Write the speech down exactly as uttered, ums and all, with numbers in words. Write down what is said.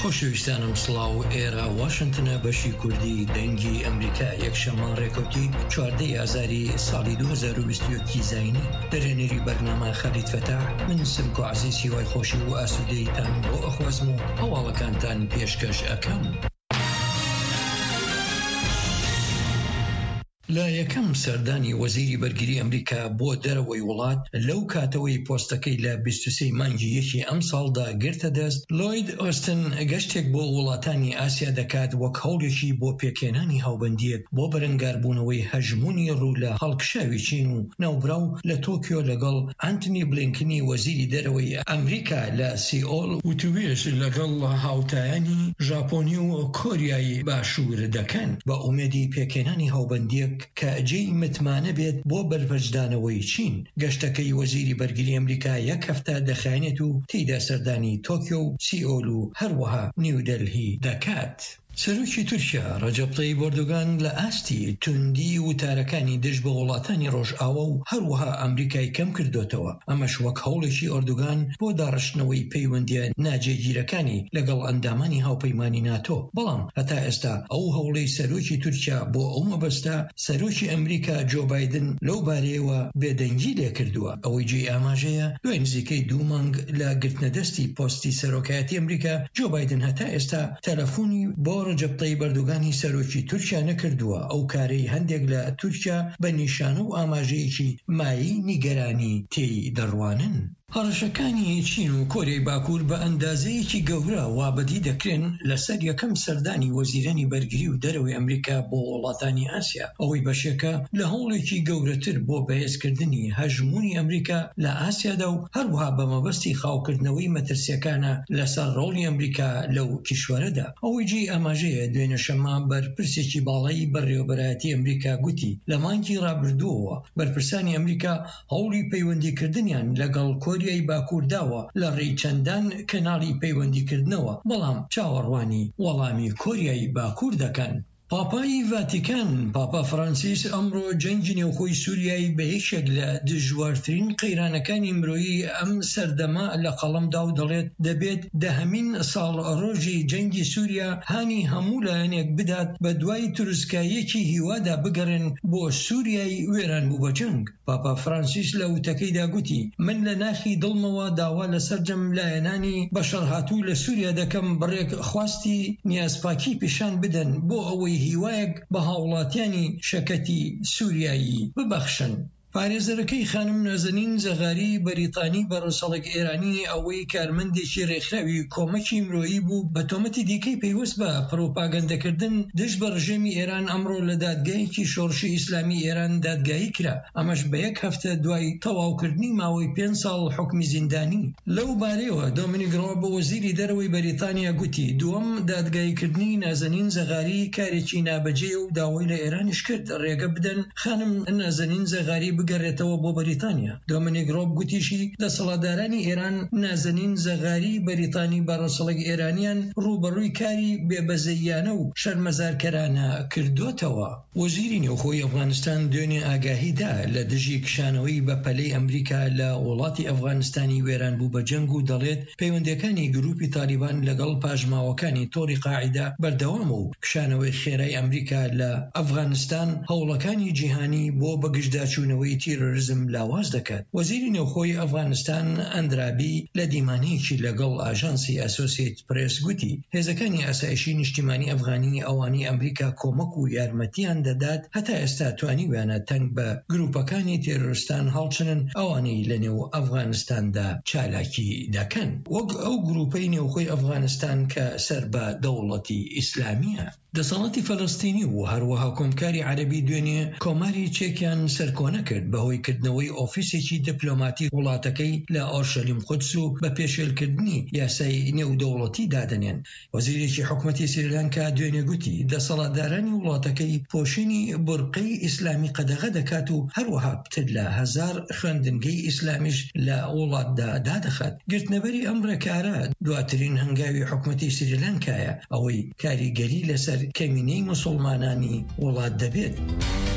خۆشەویستانم سڵاو و ئێرە واشنتنە بەشی کوردی دەنگی ئەمریکا یەکشەممە ڕێکەوتی چواردەی ئازاری ساڵی دوو هەزار و بیست و یەک زاینی دەرێنەری بەرنامە خەلیل فەتاح من سمک و عەزیزی وای خۆشی و ئاسوودەیتان بۆ ئەخوازم و هەواڵەکانتان پێشکەش ئەکەم. لە یەکەم سەردانی وەزیری بەرگری ئەمریکا بۆ دەرەوەی وڵات لەو کاتەوەی پۆستەکەی لە بیست و سێ مانگی یەکی ئەم ساڵدا گرتە دەست، لۆید ئۆستن گەشتێک بۆ وڵاتانی ئاسیا دەکات وەک هەوڵێکی بۆ پێکێنانی هاوبەندیەک بۆ بەرەنگاربوونەوەی هەژمونی ڕوو لە هەڵکشاوی چین و ناوبراو لە تۆکیۆ لەگەڵ ئانتنی بلینکنی وەزیری دەرەوەی ئەمریکا لە سیئۆڵ وتوێژ لەگەڵ هاوتایانی ژاپۆنی و کۆریای باشوور دەکەن بە ئومێدی پێکێنانی هاوبەندیەک کە جێی متمانە بێت بۆ بەرپەرچدانەوەی چین. گەشتەکەی وەزیری بەرگری ئەمریکا یەک هەفتە دەخایێنێت و تێیدا سەردانی تۆکیۆ و سیئۆڵ و هەروەها نیودەلهی دەکات. سەرۆکی تورکیا ڕەجەب تەیب ئەردۆغان لە ئاستی توندی وتارەکانی دژ بە وڵاتانی ڕۆژئاوا و هەروەها ئەمریکای کەم کردوتەوە، ئەمەش وەک هەوڵێکی ئەردۆغان بۆ داڕشتنەوەی پەیوەندیە ناجێگیرەکانی لەگەڵ ئەندامانی هاوپەیمانی ناتۆ. بەڵام هەتا ئێستا ئەو هەوڵەی سەرۆکی تورکیا بۆ ئەو مەبەستە سەرۆکی ئەمریکا جۆ بایدن لەو بارەیەوە بێدەنگی لێ کردووە. ئەوەی جێ ئاماژەیە دوای نزیکەی دوو مانگ لە گرتنەدەستی پۆستی سەرۆکایەتی ئەمریکا جۆ بایدن هەتا ئێستا تەلەفۆنی بۆ ڕەجەب تەیب ئەردۆغانی سەرۆکی تورکیا نەکردووە. ئەو کارەی هەندێک لە تورکیا بە نیشانە و ئاماژەیەکی مایی نیگەرانی تێی دەڕوانن. هەڕەشەکانی چین و کۆریای باکوور بە ئەندازەیەکی گەورە وابەدی دەکرێن لەسەر یەکەم سەردانی وەزیرانی بەرگری و دەرەوەی ئەمریکا بۆ وڵاتانی ئاسیا، ئەوەی بەشێکە لە هەوڵێکی گەورەتر بۆ بەهێزکردنی هەژمونی ئەمریکا لە ئاسیادا و هەروەها بە مەبەستی خاوکردنەوەی مەترسیەکانە لەسەر ڕۆڵی ئەمریکا لەو کیشوەرەدا. ئەوەی جێ ئاماژەیە دوێنێ شەمە بەرپرسێکی باڵایی بەڕێوەبەرایەتی ئەمریکا گوتی لە مانگی ڕابردووەوە بەرپرسانی ئەمریکا هەوڵی پەیوەندیکردنیان لەگەڵ کۆریای باکوور داوە لە ڕێی چەندان کەناڵی پەیوەندیکردنەوە، بەڵام چاوەڕوانی وەڵامی کۆریای باکوور دەکەن. پاپای ڤاتیکان پاپا فرانسیس ئەمڕۆ جەنگی نێوخۆی سووریای بە یەکێک لە دژوارترین قەیرانەکانی مرۆیی ئەم سەردەما لە قەڵەمدا و دەڵێت دەبێت دەهەمین ساڵ ڕۆژی جەنگی سووریا هانی هەموو لایەنێک بدات بە دوای تروسکایەکی هیوادا بگەڕێن بۆ سووریای وێران بوو بە جەنگ. پاپا فرانسیس لە وتەکەیدا گوتی من لە ناخی دڵمەوە داوا لە سەرجەم لایەنانی بەشەرهاتوو لە سووریا دەکەم بڕێک خواستی نیازپاکی پیشان بدەن بۆ ئەوەی هیوایەک بە هاوڵاتیانی شەکەتی سووریایی ببەخشن. پارێزەرەکەی خانم نازەنین زەغاری بەریتانی بە ڕۆسەڵێک ئێرانی ئەوەی کارمەندێکی ڕێکخراوی کۆمەکی مرۆیی بوو بە تۆمەتی دیکەی پەیوەست بە پرۆپاگەندەکردن دژ بە ڕژێمی ئێران ئەمڕۆ لە دادگایەکی شۆڕشی ئیسلامی ئێران دادگایی کرا، ئەمەش بە یەک هەفتە دوای تەواوکردنی ماوەی پێنج ساڵ حکمی زیندانی. لەو بارەیەوە دۆمینیک ڕۆب وەزیری دەرەوەی بەریتانیا گوتی دووەم دادگایکردنی نازەنین زەغاری کارێکی نابەجێ و داوای لە ئێرانیش کرد ڕێگە بدەن خانم نازەنین زەغاری بگەڕێتەوە بۆ بەریتانیا. دۆمینیک ڕۆب گوتیشی دەسەڵاتدارانی ئێران نازەنین زەغاری بەریتانی بە ڕۆسەڵێک ئێرانیان ڕوبەڕووی کاری بێبەزەییانە و شەرمەزارکەرانە کردوتەوە. وەزیری نێوخۆی ئەفغانستان دوێنێ ئاگاهیدا لە دژی کشانەوەی بە پەلەی ئەمریکا لە وڵاتی ئەفغانستانی وێران بوو بە جەنگ و دەڵێت پەیوەندیەکانی گروپی تالیبان لەگەڵ پاژماوەکانی تۆڕی قاعیدا بەردەوام و کشانەوەی خێرای ئەمریکا لە ئەفغانستان هەوڵەکانی جیهانی بۆ بەگشتداچوونەوەی تیرۆریزم لاواز دەکات. وەزیری نێوخۆی ئەفغانستان ئەندرابی لە دیمانەیەکی لەگەڵ ئاژانسی ئەسۆسیێتد پرێس گوتی هێزەکانی ئاسایشی نیشتیمانی ئەفغانی ئەوانەی ئەمریکا کۆمەک و یارمەتیان دەدات هەتا ئێستا توانیویانە تەنگ بە گروپەکانی تێرۆریستان هەڵچنن ئەوانەی لە نێو ئەفغانستاندا چالاکی دەکەن، وەک ئەو گروپەی نێوخۆی ئەفغانستان کە سەر بە دەوڵەتی ئیسلامیە. دەسەڵاتی فەلەستینی و هەروەها کۆمکاری عەرەبی دوێنێ کۆماری چێکیان سەرکۆنە کرد بەهۆی کردنەوەی ئۆفیسێکی دیپلۆماتی وڵاتەکەی لە ئۆرشەلیم قودس و بە پێشێلکردنی یاسای نێودەوڵەتی دادەنێن. وەزیرێکی حکومەتی سریلانکا دوێنێ گوتی دەسەڵاتدارانی وڵاتەکەی پۆشینی بورقەی ئیسلامی قەدەغە دەکات و هەروەها پتر لە هەزار خوێندنگەی ئیسلامیش لە وڵاتدا دادەخات. گرتنەبەری ئەم ڕێکارە دواترین هەنگاوی حکومەتی سریلانکایە ئەوەی کاریگەری لەسەر کەمینەی موسڵمانانی وڵات دەبێت.